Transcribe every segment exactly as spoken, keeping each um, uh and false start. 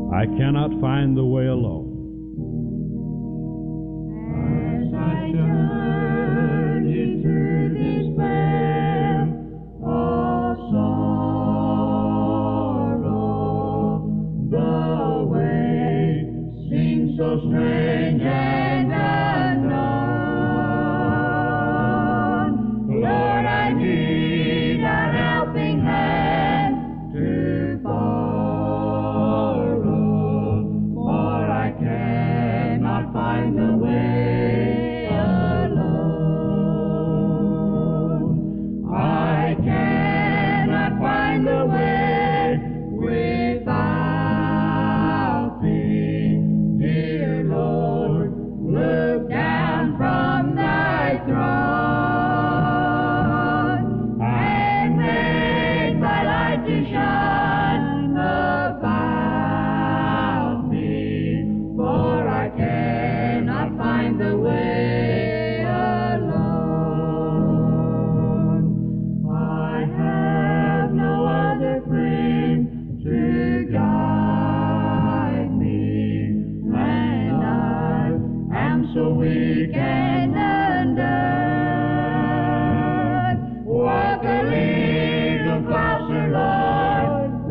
I cannot find the way alone. As I journey through this vale of sorrow, the way seems so strange and unknown. Lord, I need a helping hand to borrow, for I cannot find the way alone. I cannot find the way without Thee. Dear Lord, look down from Thy throne and make Thy light to shine about me, for I cannot find the way alone. I have no other friend to guide me, and I am so weak and undone. Walk a little closer, Lord,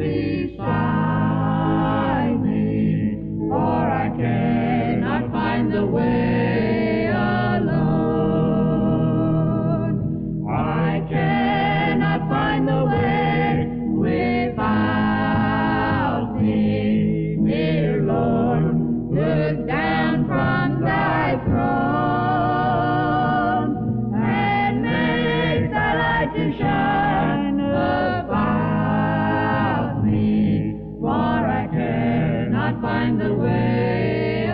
beside me, for I cannot find the way alone. I cannot find the way without Thee. Dear Lord, look down from Thy throne and make Thy light to shine about me, for I cannot find the way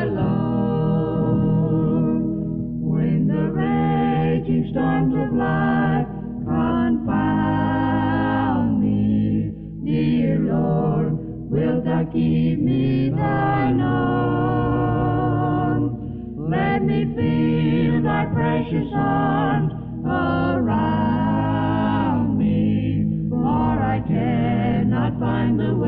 alone. When the raging storms of life confound me, dear Lord, wilt Thou keep me Thine own? Let me feel Thy precious arms around me, for I cannot find the